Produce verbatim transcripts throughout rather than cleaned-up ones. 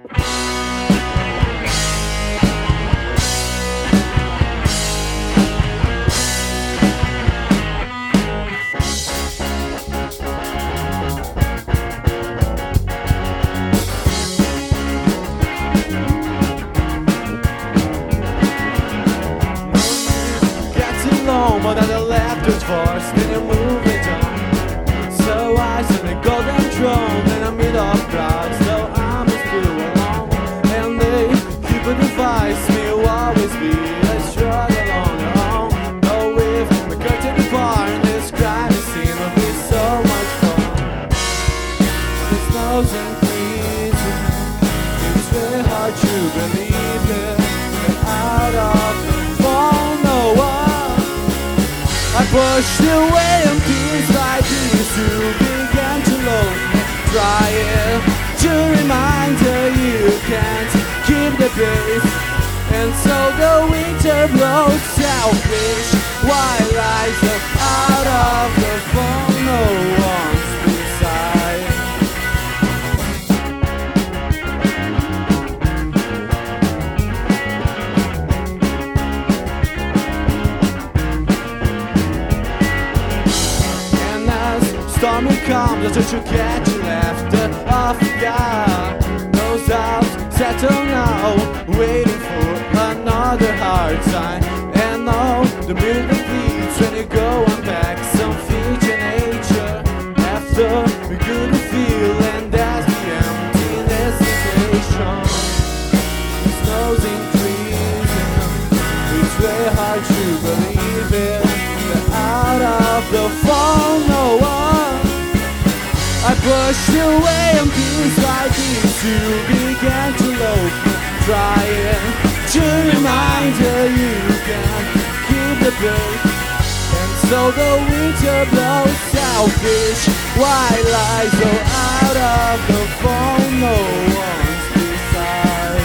More than the left of force, then you move it on. So I send a golden throne in the middle of crowds, so I'm just feel alone. And they keep a device, me will always be a struggle on your own. No, if we cut to the far in this crime scene, will be so much fun. The snow's increasing, it's really hard to believe it. Get out of the phone, no one. I pushed away and feels like these two began to load, trying to remind her you can't keep the pace. And so the winter blows selfish while I step out of the phone, no one's beside. Storm will come just to catch you left off guard. Those doubts settle now, waiting for another hard time. And all the building bleeds when you go on back some future nature. After we couldn't feel, and that's the emptiness situation. The snow's increasing, it's very hard to believe it. But out of the fall, no one. I pushed away and feels like these two began to load, trying to remind her you can't keep the pace. And so the winter blows selfish while I go out of the phone, no one's beside.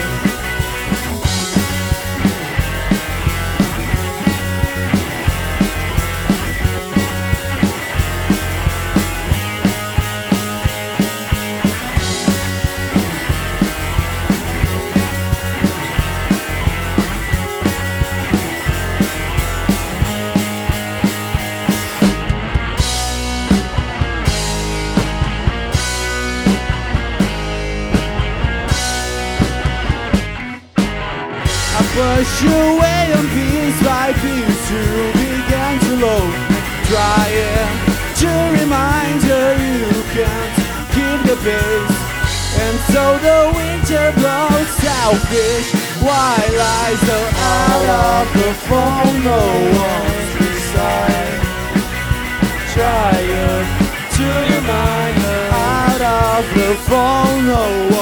Push away and feels like these two began to load, trying to remind her you can't keep the pace. And so the winter blows selfish while I go out of the phone, no one's beside. Trying to remind her out of the phone, no